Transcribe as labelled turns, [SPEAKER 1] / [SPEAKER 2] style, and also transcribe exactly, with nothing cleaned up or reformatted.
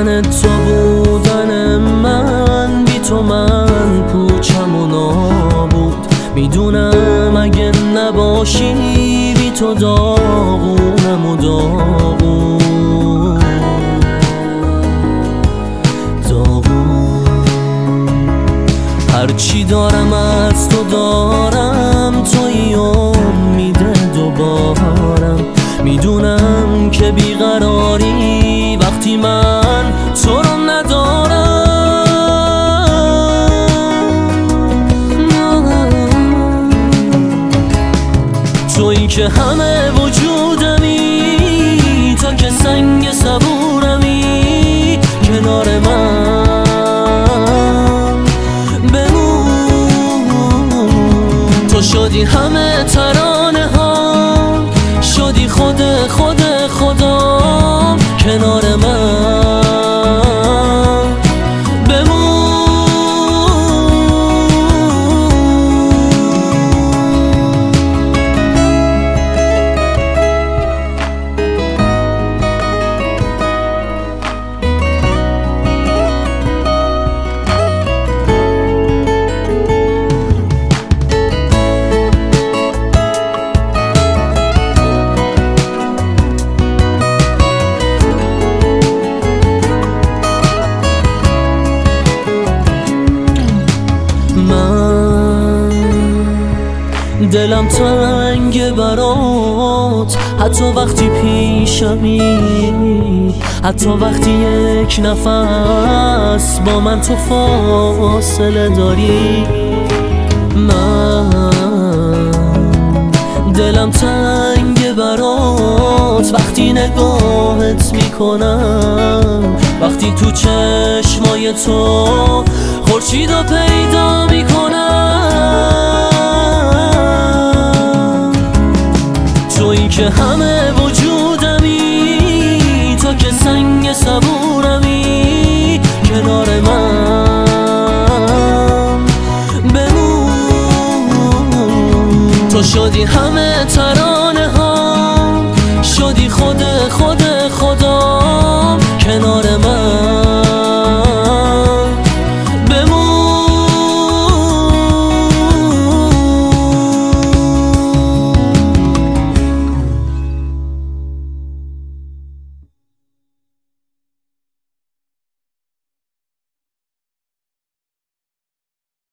[SPEAKER 1] بودن تو بودن من، بی تو من پوچم و نابود. میدونم اگه نباشی بی تو داغونم و داغون داغون. هرچی دارم از تو دارم، توی امید دوبارم. میدونم که بیقراری وقتی من تو رو ندارم. تویی که همه وجودمی، تا که سنگ صبورمی کنار من بمون. تو شدی همه ترانه ها، شدی خود خود خودم کنار من بمون. دلم تنگه برات، حتی وقتی پیشمی، حتی وقتی یک نفس با من تو فاصله داری. من دلم تنگه برات، وقتی نگاهت میکنم، وقتی تو چشمای تو خورشیدو پیدا میکنم. تویی که همه وجودمی، تا که سنگ صبورمی کنار من بمون. تو شدی همه